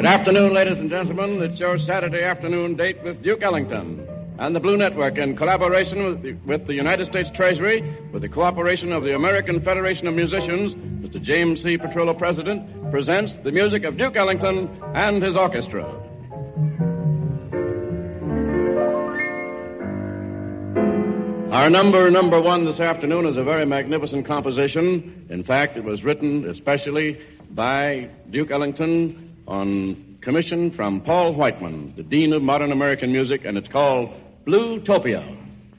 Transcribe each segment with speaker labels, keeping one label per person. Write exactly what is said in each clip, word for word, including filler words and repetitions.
Speaker 1: afternoon, ladies and gentlemen. It's your Saturday afternoon date with Duke Ellington and the Blue Network in collaboration with the, with the United States Treasury, with the cooperation of the American Federation of Musicians. Mister James C. Petrillo, President, presents the music of Duke Ellington and his orchestra. Our number, number one this afternoon is a very magnificent composition. In fact, it was written especially by Duke Ellington on commission from Paul Whiteman, the Dean of Modern American Music, and it's called Bluetopia.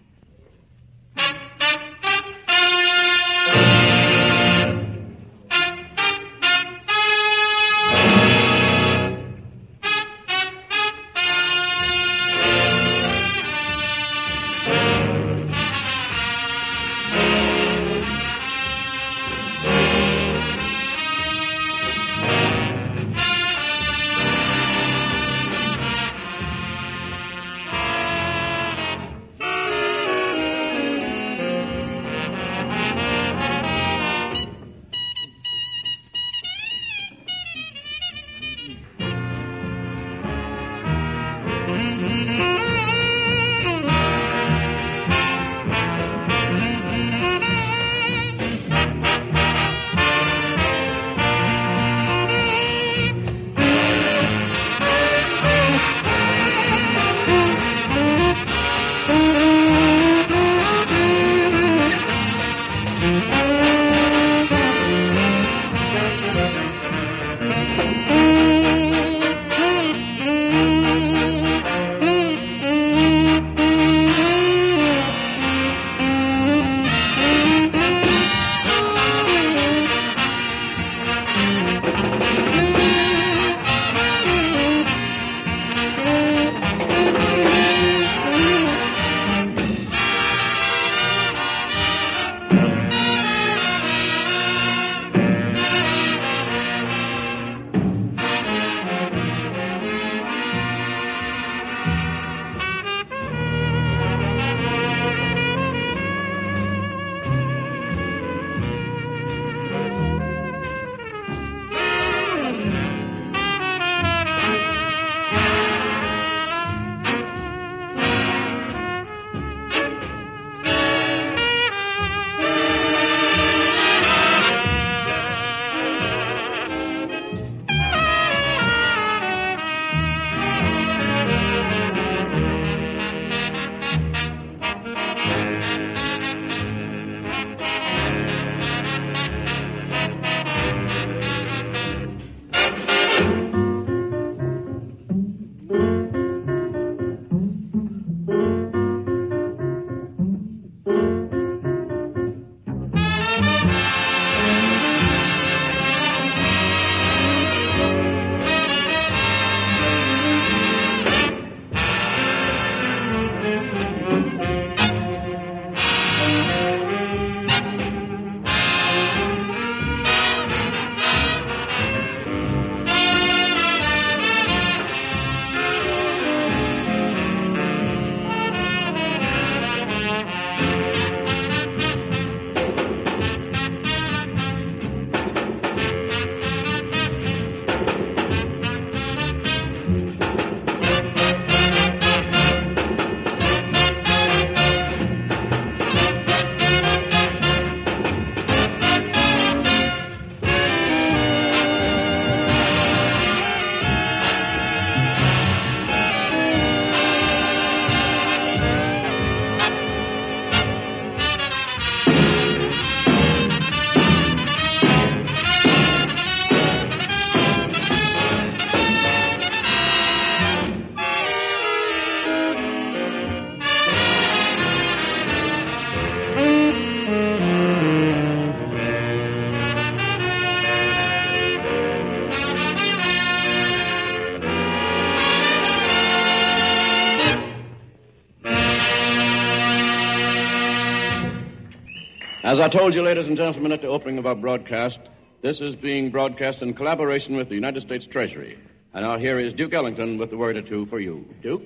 Speaker 1: As I told you, ladies and gentlemen, at the opening of our broadcast, this is being broadcast in collaboration with the United States Treasury. And now here is Duke Ellington with a word or two for you. Duke?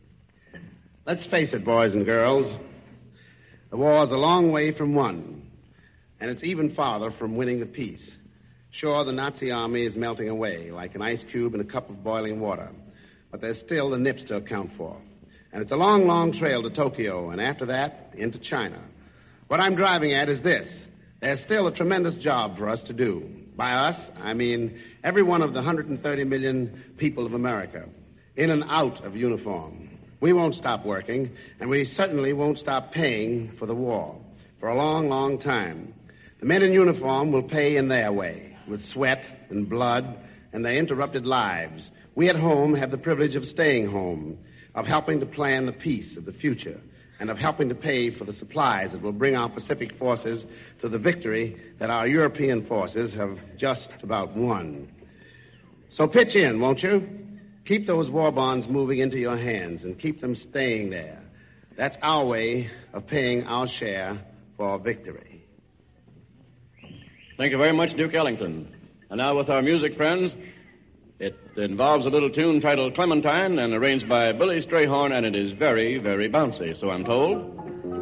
Speaker 2: Let's face it, boys and girls. The war's a long way from won, and it's even farther from winning the peace. Sure, the Nazi army is melting away like an ice cube in a cup of boiling water. But there's still the nips to account for. And it's a long, long trail to Tokyo, and after that, into China. What I'm driving at is this. There's still a tremendous job for us to do. By us, I mean every one of the one hundred thirty million people of America, in and out of uniform. We won't stop working, and we certainly won't stop paying for the war for a long, long time. The men in uniform will pay in their way, with sweat and blood and their interrupted lives. We at home have the privilege of staying home, of helping to plan the peace of the future, and of helping to pay for the supplies that will bring our Pacific forces to the victory that our European forces have just about won. So pitch in, won't you? Keep those war bonds moving into your hands and keep them staying there. That's our way of paying our share for victory.
Speaker 1: Thank you very much, Duke Ellington. And now with our music friends, it involves a little tune titled Clementine and arranged by Billy Strayhorn, and it is very, very bouncy, so I'm told.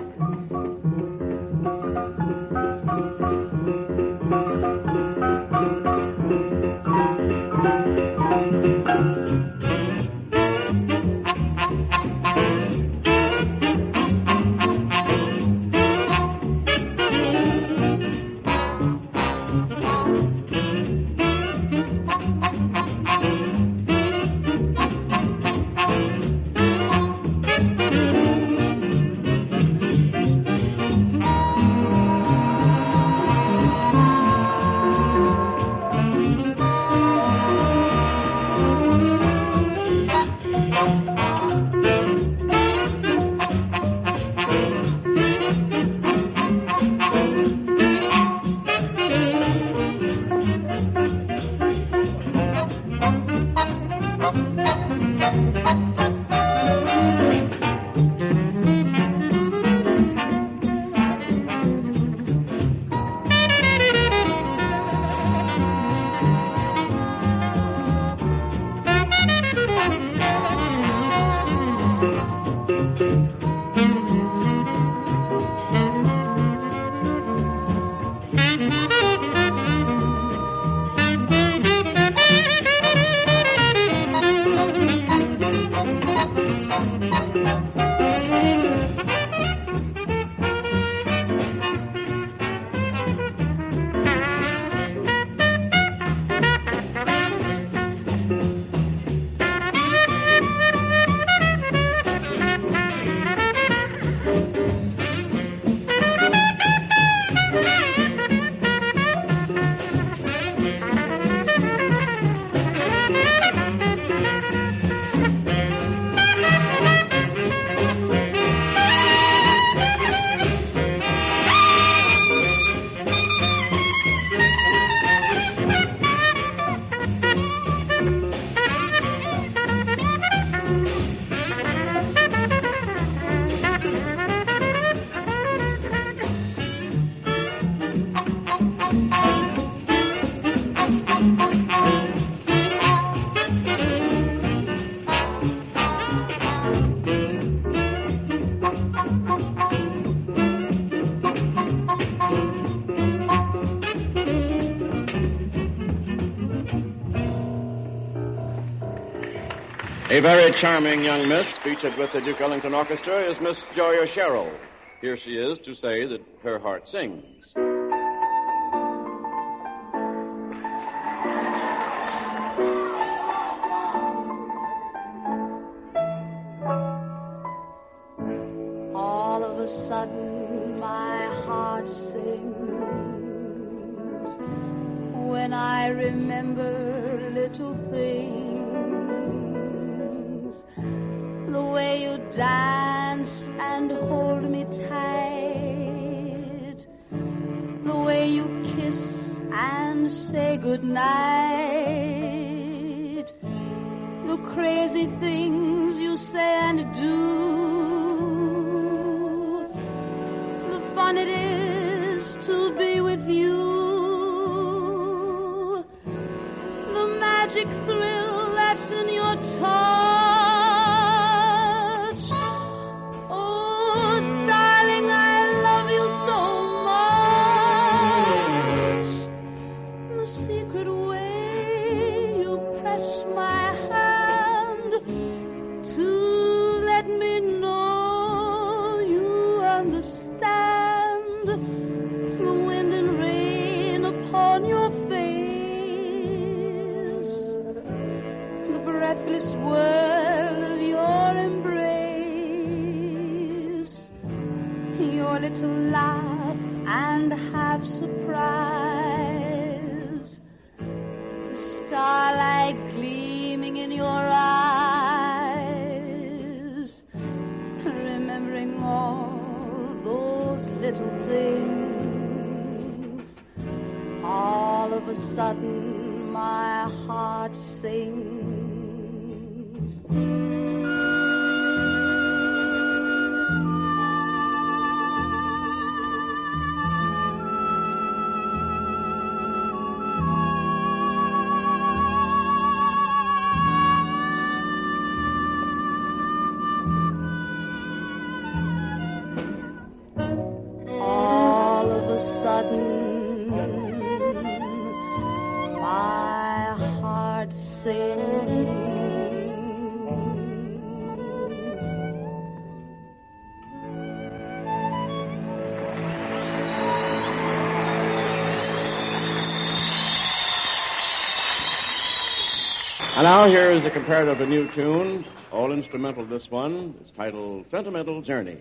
Speaker 1: A very charming young miss featured with the Duke Ellington Orchestra is Miss Joya Sherrill. Here she is to say that her heart sings.
Speaker 3: All of a sudden my heart sings when I remember little things. The way you dance and hold me tight, the way you kiss and say goodnight, the crazy things you say and do, the fun it is to be with you, the magic thrill that's in your touch. The your little laugh and half surprise, the starlight gleaming in your eyes, remembering all those little things. All of a sudden my heart sings.
Speaker 1: And now here is a comparatively new tune, all instrumental this one. It's titled Sentimental Journey.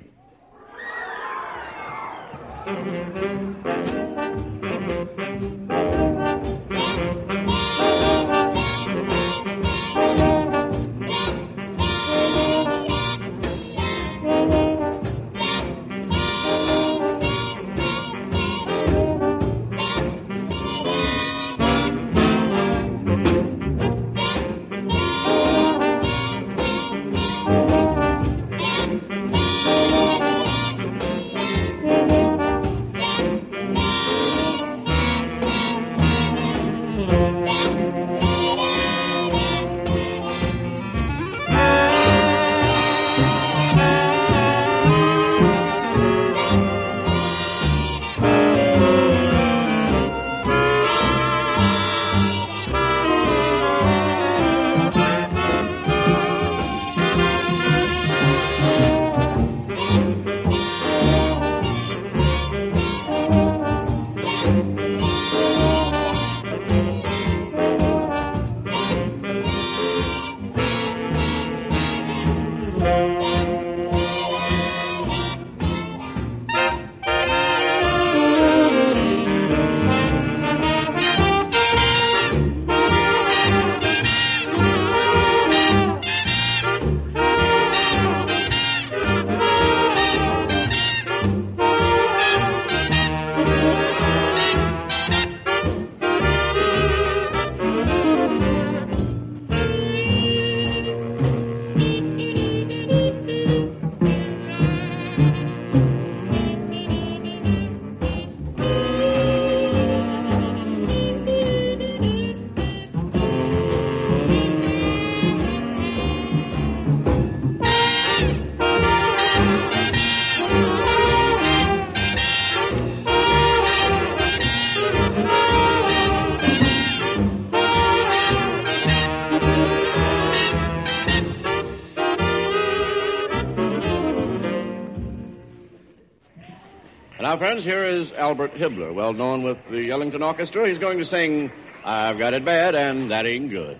Speaker 1: Now, friends, here is Albert Hibbler, well known with the Ellington Orchestra. He's going to sing I've Got It Bad and That Ain't Good.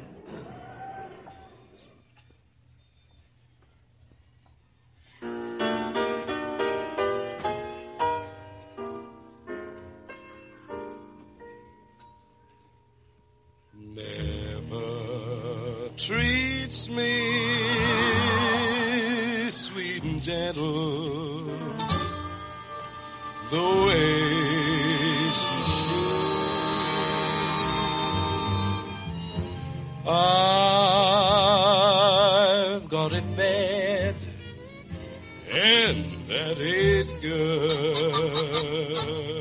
Speaker 4: Never treats me sweet and gentle the way she should. I've got it bad, and that ain't good.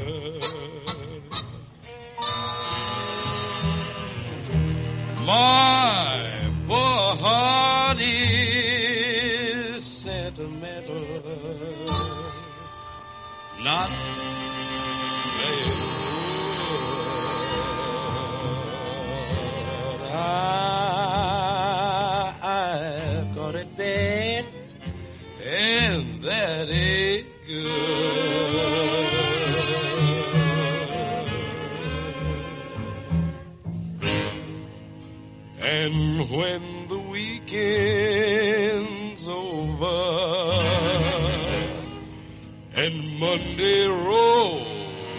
Speaker 4: My poor heart is sentimental, not very good. I, I've got it bad, and that ain't good. And when the weekend's over and Monday rolls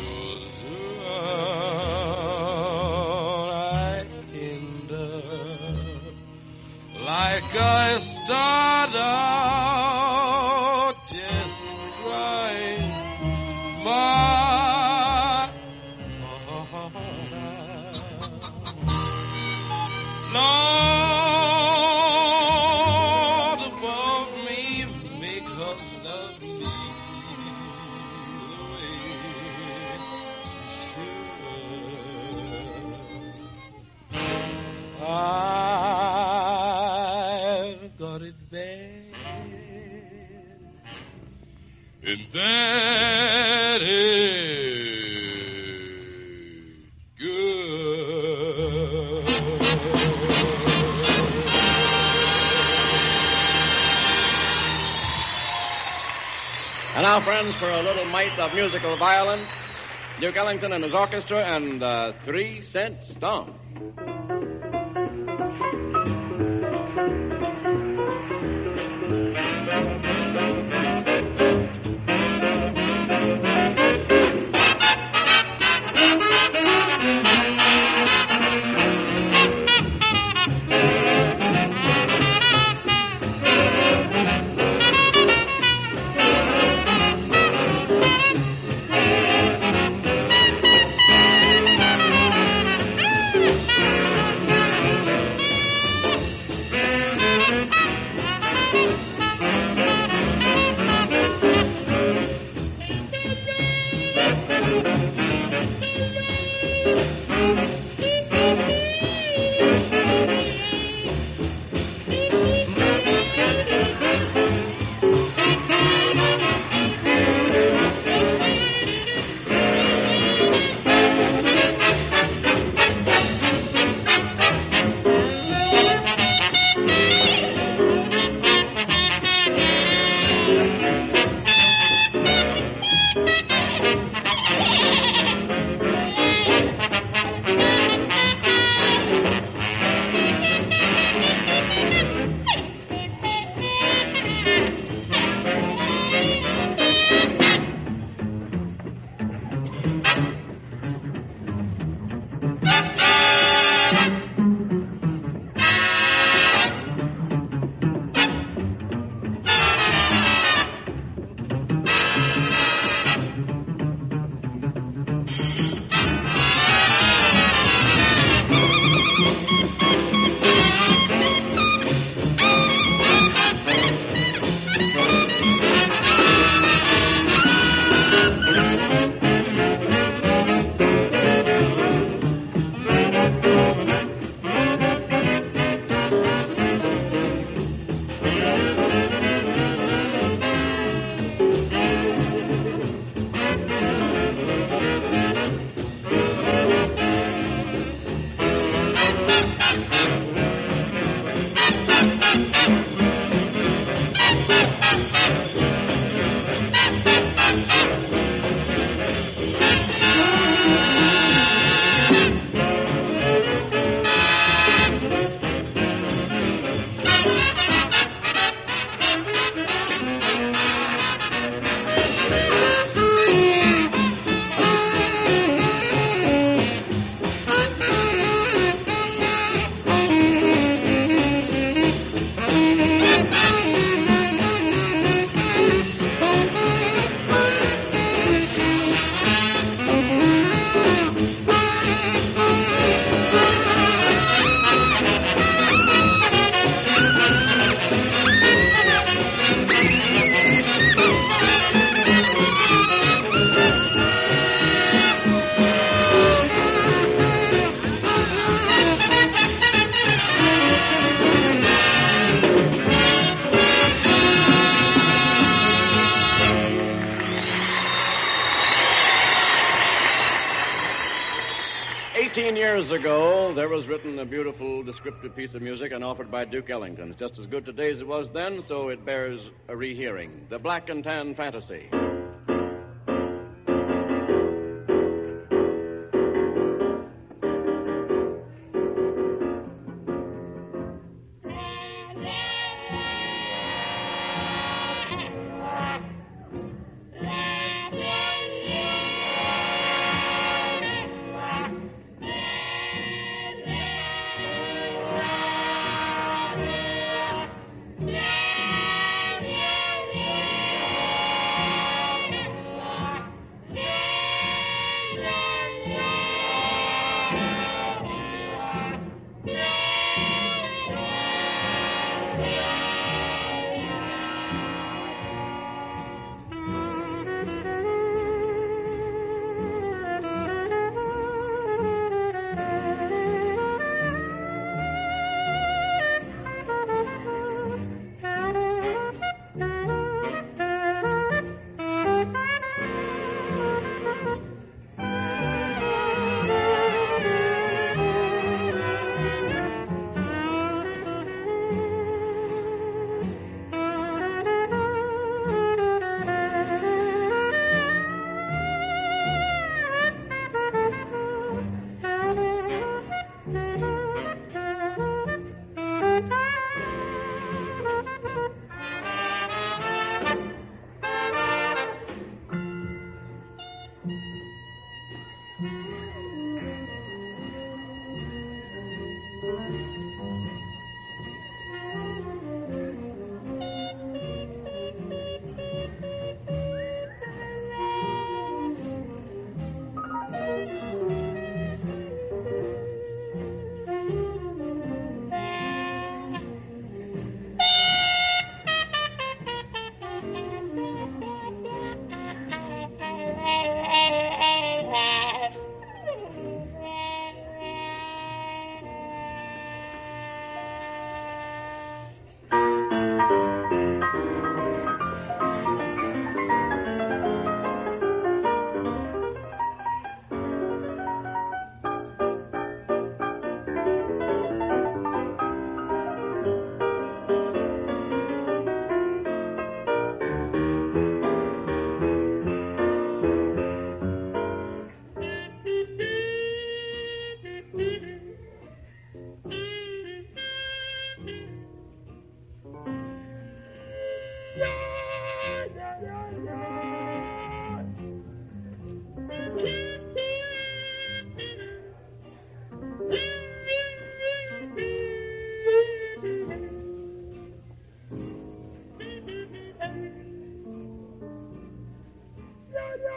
Speaker 4: around, I end up like I start out, just crying my heart out. Lord, above me, make us love me the way she should. I've got it bad, and that is good.
Speaker 1: And now, friends, for a little mite of musical violence, Duke Ellington and his orchestra and uh, Three Cent Stomp. Eighteen years ago, there was written a beautiful descriptive piece of music and offered by Duke Ellington. It's just as good today as it was then, so it bears a rehearing. The Black and Tan Fantasy.
Speaker 5: Yeah.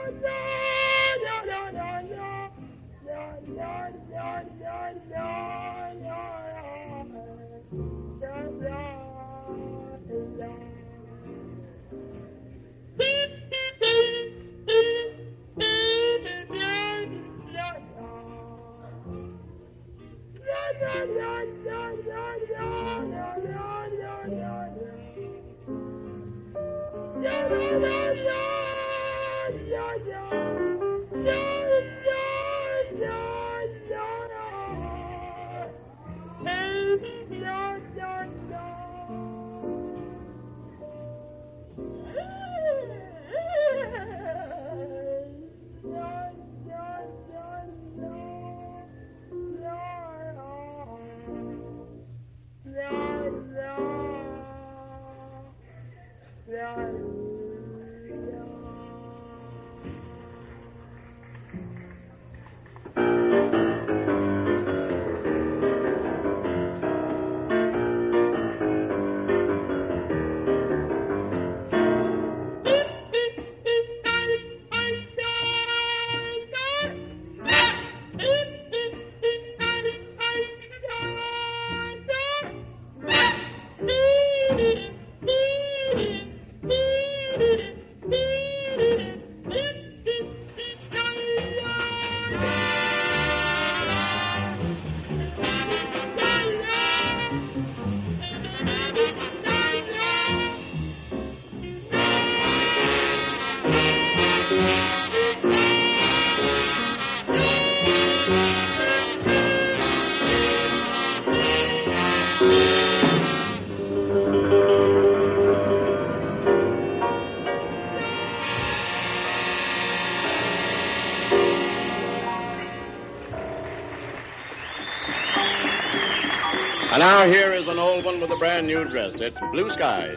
Speaker 1: And now here is an old one with a brand new dress. It's Blue Skies.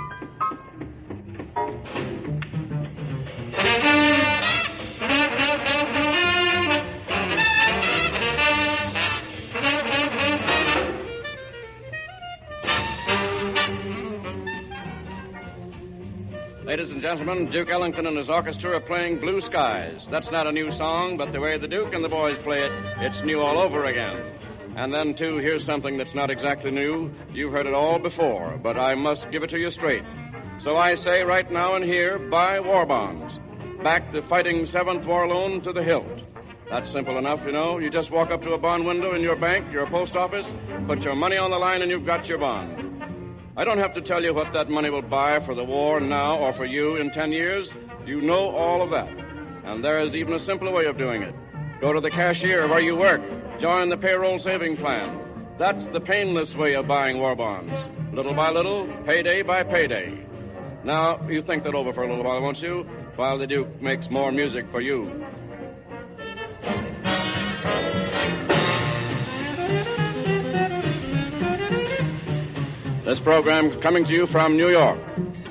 Speaker 1: Ladies and gentlemen, Duke Ellington and his orchestra are playing Blue Skies. That's not a new song, but the way the Duke and the boys play it, it's new all over again. And then, too, here's something that's not exactly new. You've heard it all before, but I must give it to you straight. So I say right now and here, buy war bonds. Back the fighting Seventh War Loan to the hilt. That's simple enough, you know. You just walk up to a bond window in your bank, your post office, put your money on the line, and you've got your bond. I don't have to tell you what that money will buy for the war now or for you in ten years. You know all of that. And there is even a simpler way of doing it. Go to the cashier where you work. Join the payroll saving plan. That's the painless way of buying war bonds. Little by little, payday by payday. Now, you think that over for a little while, won't you? While the Duke makes more music for you. This program is coming to you from New York.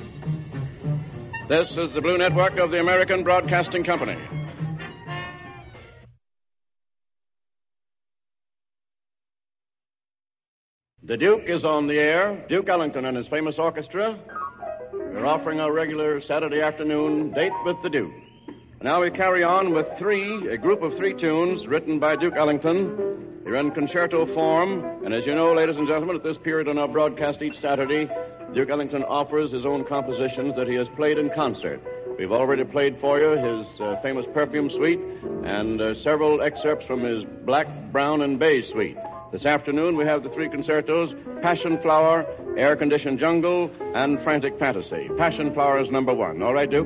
Speaker 1: This is the Blue Network of the American Broadcasting Company. The Duke is on the air. Duke Ellington and his famous orchestra. We're offering our regular Saturday afternoon date with the Duke. Now we carry on with three, a group of three tunes written by Duke Ellington. They're in concerto form, and as you know, ladies and gentlemen, at this period on our broadcast each Saturday, Duke Ellington offers his own compositions that he has played in concert. We've already played for you his uh, famous Perfume Suite and uh, several excerpts from his Black, Brown, and Beige Suite. This afternoon, we have the three concertos, Passion Flower, Air-Conditioned Jungle, and Frantic Fantasy. Passion Flower is number one. All right, Duke?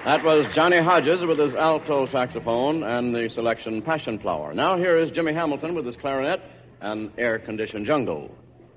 Speaker 1: That was Johnny Hodges with his alto saxophone and the selection Passion Flower. Now here is Jimmy Hamilton with his clarinet and Air-Conditioned Jungle.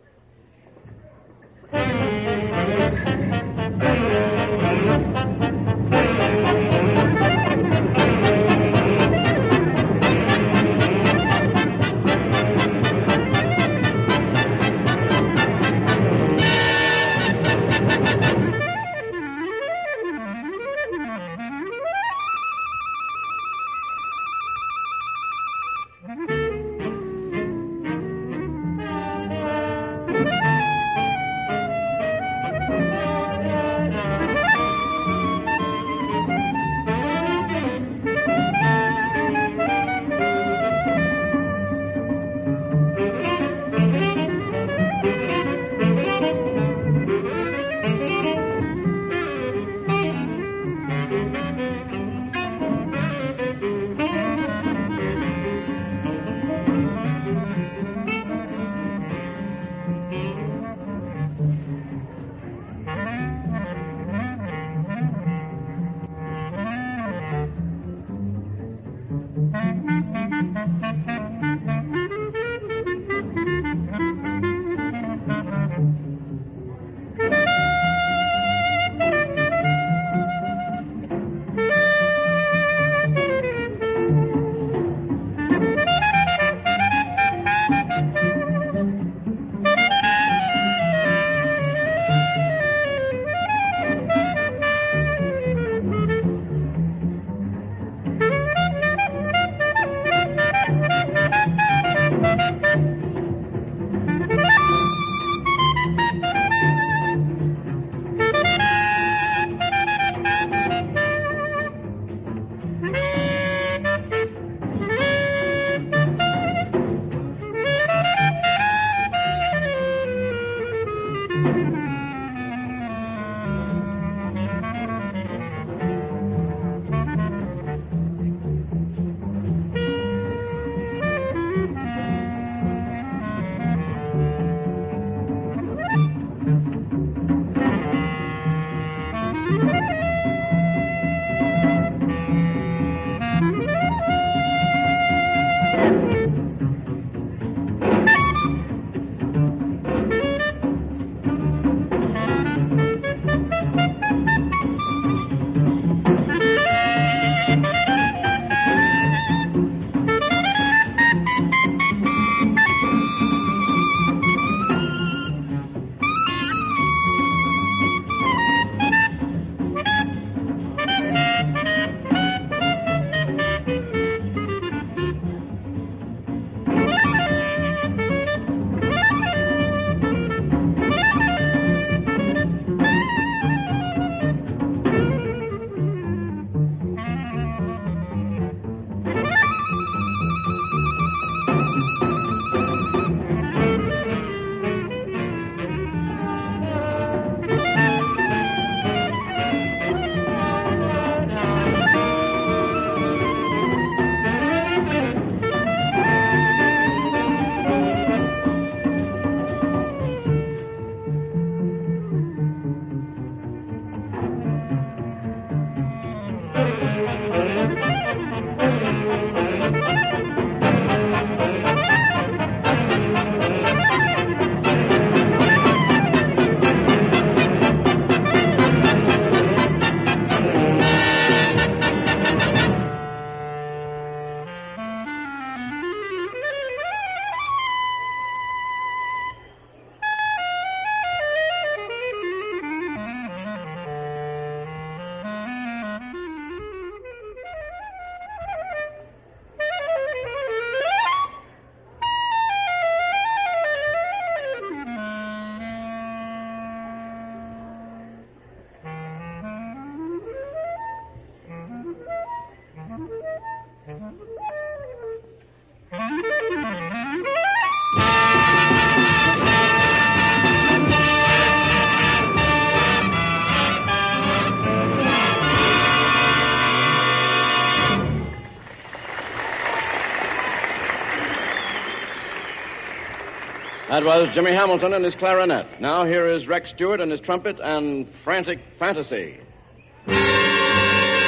Speaker 1: That was Jimmy Hamilton and his clarinet. Now here is Rex Stewart and his trumpet and Frantic Fantasy.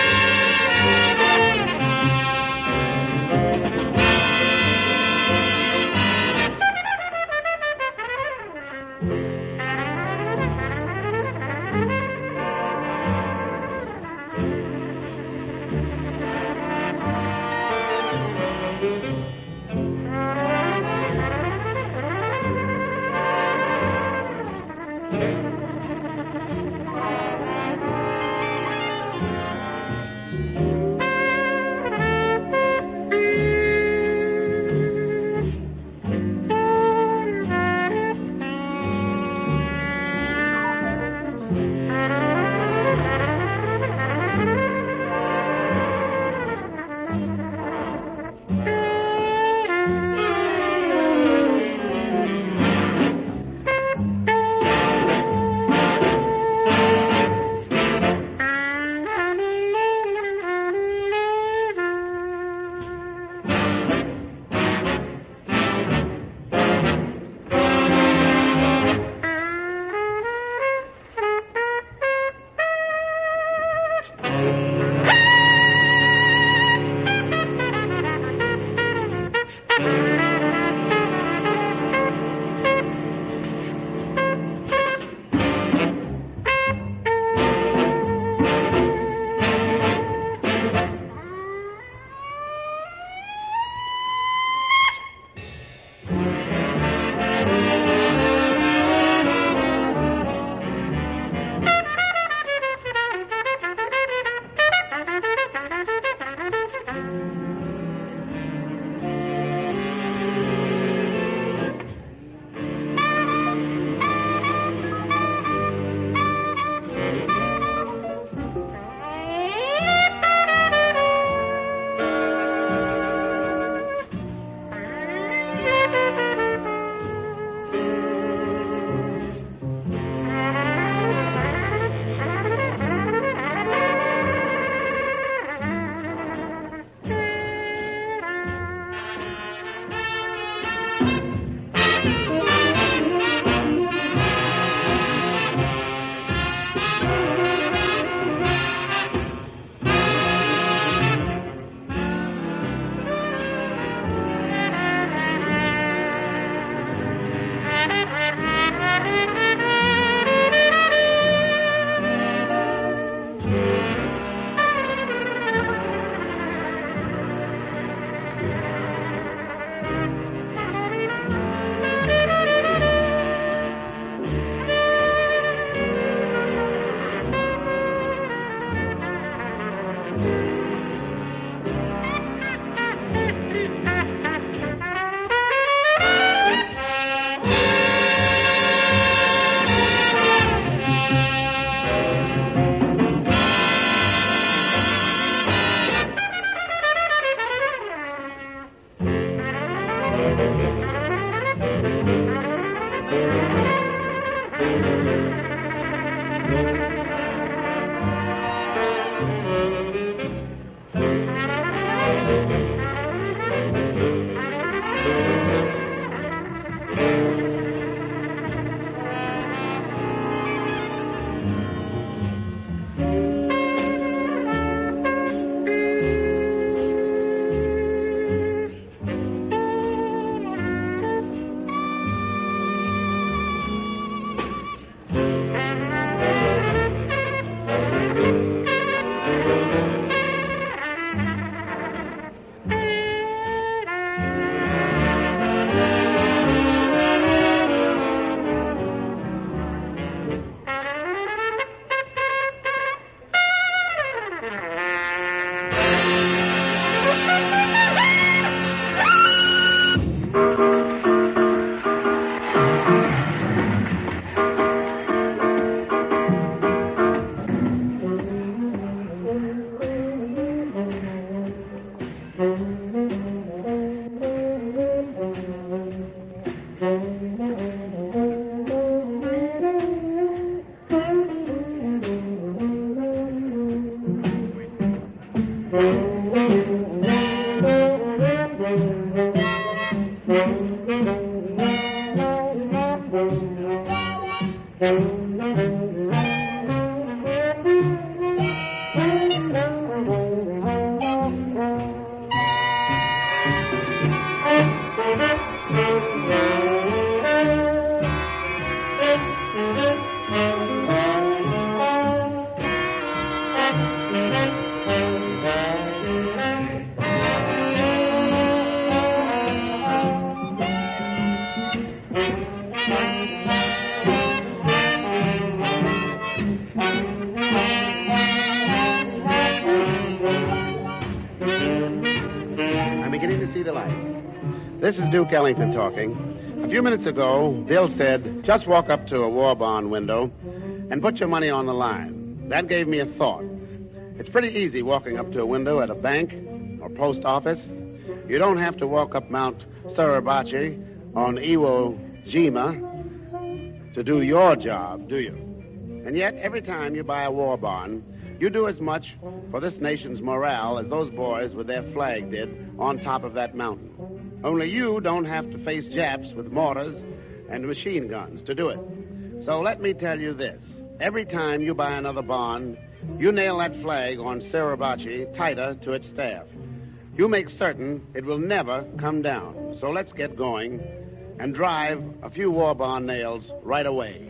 Speaker 2: this is Duke Ellington talking. A few minutes ago, Bill said, just walk up to a war bond window and put your money on the line. That gave me a thought. It's pretty easy walking up to a window at a bank or post office. You don't have to walk up Mount Suribachi on Iwo Jima to do your job, do you? And yet, every time you buy a war bond, you do as much for this nation's morale as those boys with their flag did on top of that mountain. Only you don't have to face Japs with mortars and machine guns to do it. So let me tell you this. Every time you buy another bond, you nail that flag on Suribachi tighter to its staff. You make certain it will never come down. So let's get going and drive a few war bond nails right away.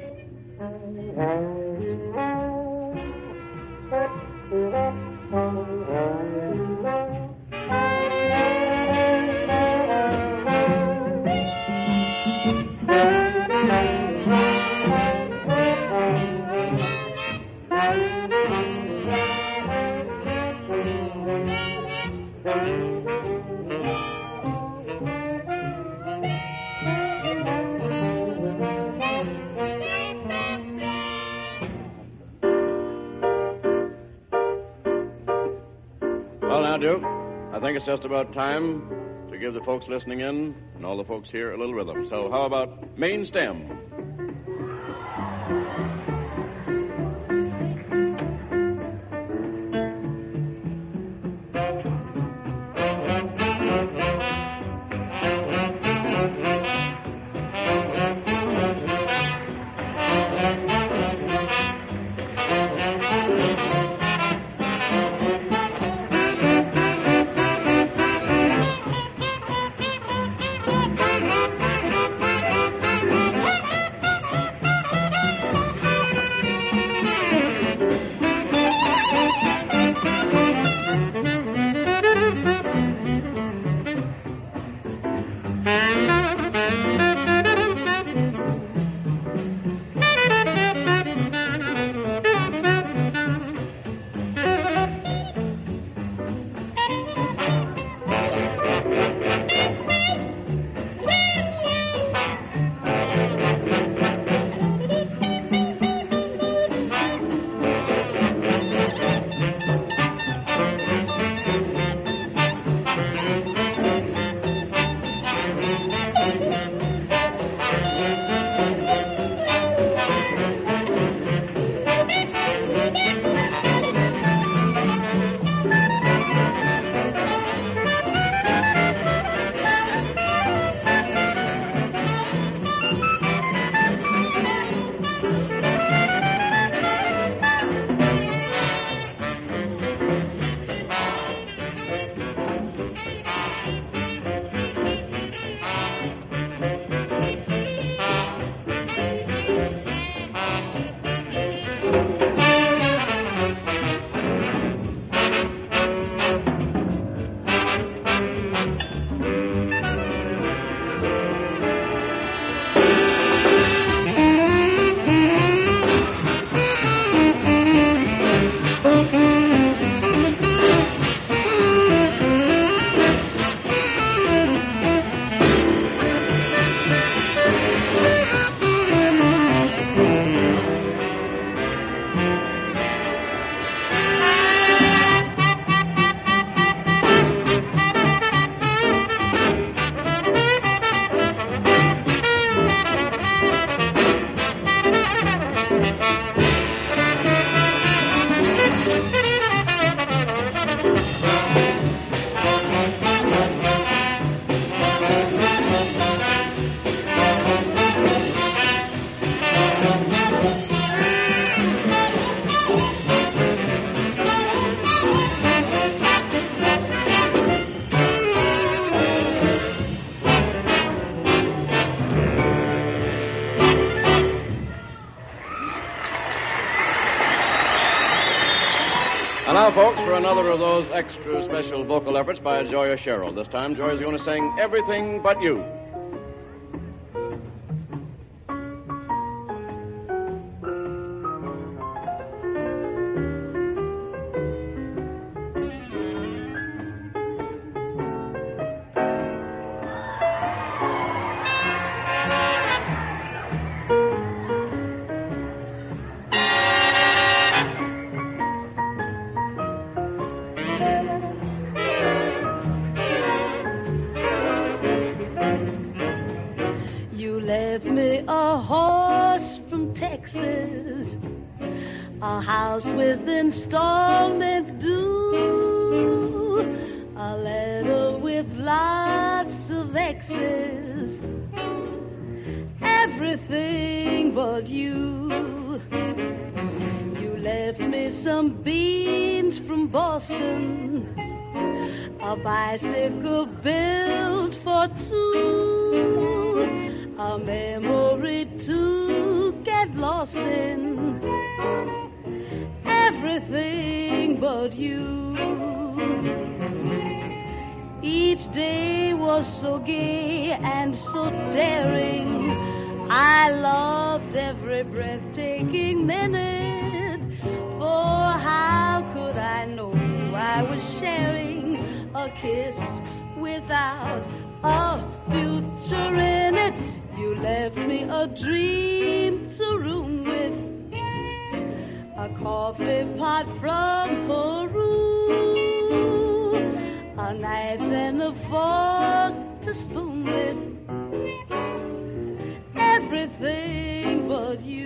Speaker 1: Duke, I think it's just about time to give the folks listening in and all the folks here a little rhythm. So how about main stem? And now, folks, for another of those extra special vocal efforts by Joya Sherrill. This time, Joya's going to sing Everything But You.
Speaker 3: a house with installments due, a letter with lots of X's, everything but you. You left me some beans from Boston, a bicycle built for two, a memory to get lost in, everything but you. Each day was so gay and so daring, I loved every breathtaking minute, for how could I know I was sharing a kiss without a future in it? You left me a dream to room with, a coffee pot from Peru, a knife and a fork to spoon with, everything but you.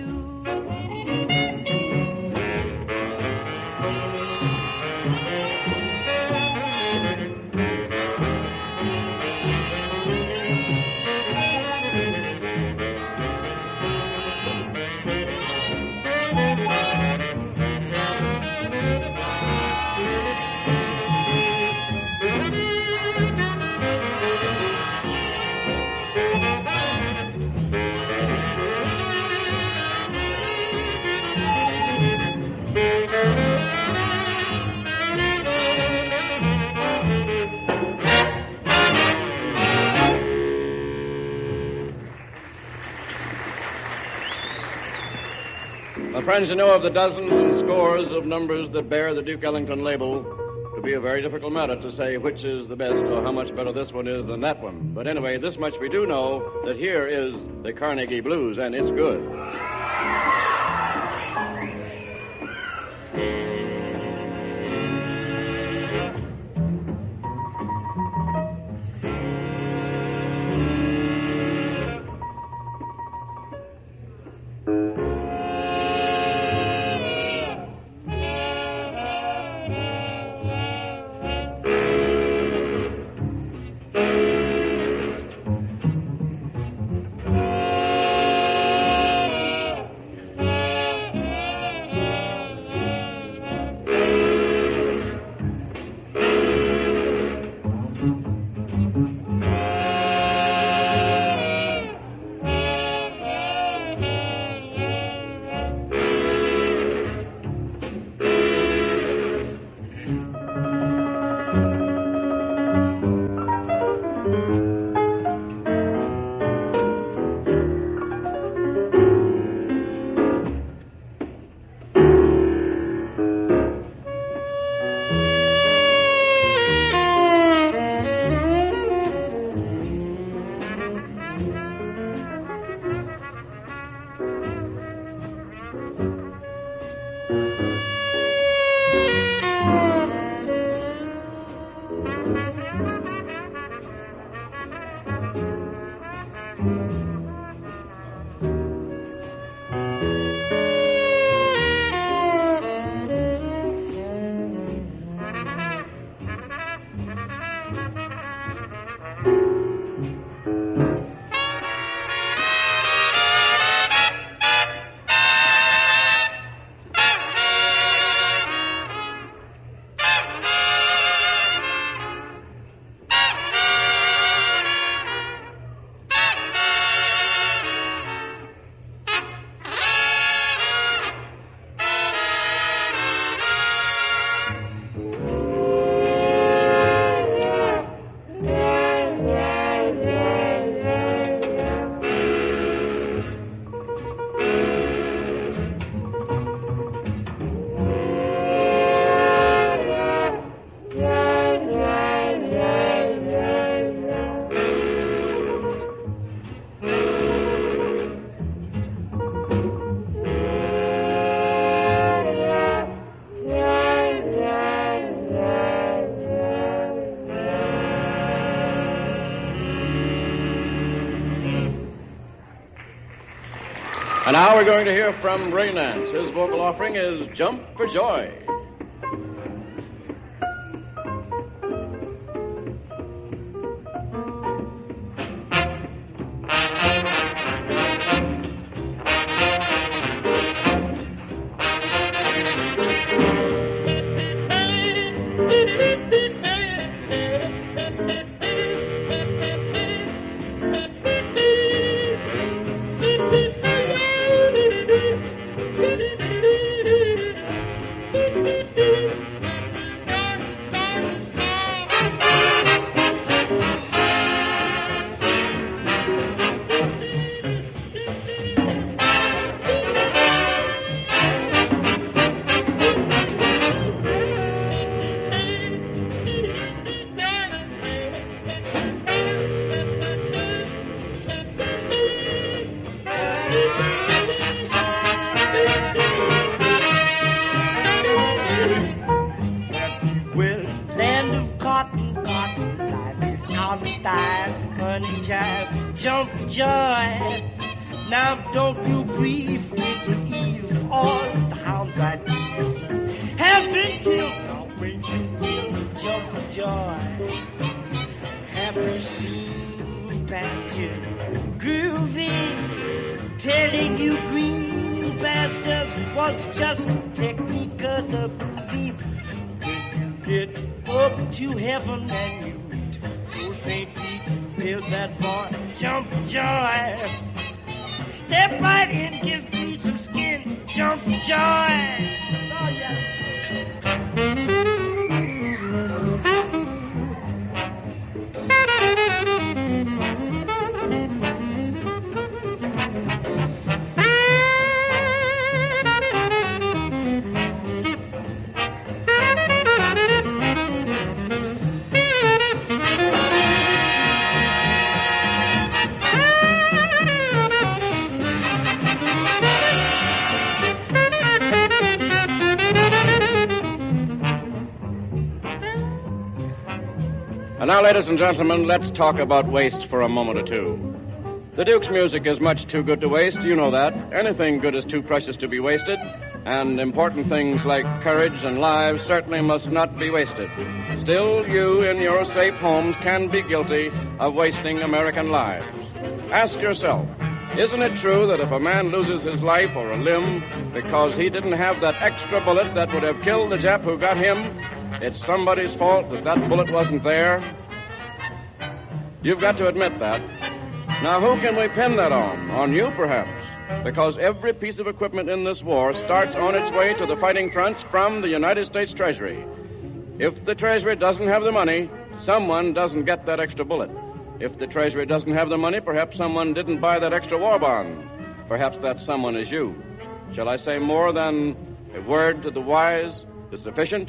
Speaker 1: Friends, you know of the dozens and scores of numbers that bear the Duke Ellington label, to be a very difficult matter to say which is the best or how much better this one is than that one. But anyway, this much we do know, that here is the Carnegie Blues, and it's good. And now we're going to hear from Ray Nance. His vocal offering is Jump for Joy.
Speaker 5: Jump joy. Now don't you grieve, it will ease all the hounds I deal have been killed. Now when you will jump for joy, have you seen Pasture groovy, telling you green pastures was just a technique of the thief. When you get up to heaven and you meet old Saint Pete, feel that boy jump joy. Step right in, give me some skin, jump joy. Oh, yeah.
Speaker 1: And now, ladies and gentlemen, let's talk about waste for a moment or two. The Duke's music is much too good to waste, you know that. Anything good is too precious to be wasted, and important things like courage and lives certainly must not be wasted. Still, you in your safe homes can be guilty of wasting American lives. Ask yourself, isn't it true that if a man loses his life or a limb because he didn't have that extra bullet that would have killed the Jap who got him, it's somebody's fault that that bullet wasn't there? You've got to admit that. Now, who can we pin that on? On you, perhaps? Because every piece of equipment in this war starts on its way to the fighting fronts from the United States Treasury. If the Treasury doesn't have the money, someone doesn't get that extra bullet. If the Treasury doesn't have the money, perhaps someone didn't buy that extra war bond. Perhaps that someone is you. Shall I say more than a word to the wise is sufficient?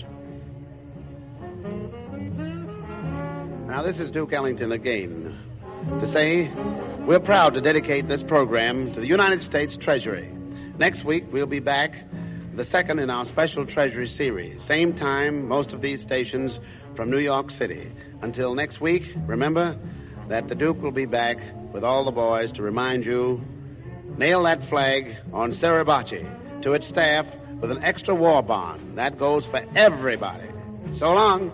Speaker 2: Now, this is Duke Ellington again to say we're proud to dedicate this program to the United States Treasury. Next week, we'll be back, the second in our special Treasury series. Same time, most of these stations from New York City. Until next week, remember that the Duke will be back with all the boys to remind you, nail that flag on Suribachi to its staff with an extra war bond. That goes for everybody. So long.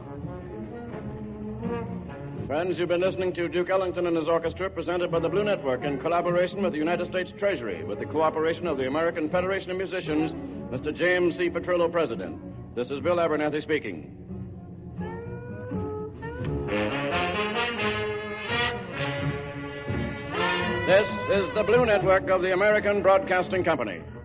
Speaker 1: Friends, you've been listening to Duke Ellington and his orchestra, presented by the Blue Network in collaboration with the United States Treasury, with the cooperation of the American Federation of Musicians, Mister James C. Petrillo, President. This is Bill Abernathy speaking. This is the Blue Network of the American Broadcasting Company.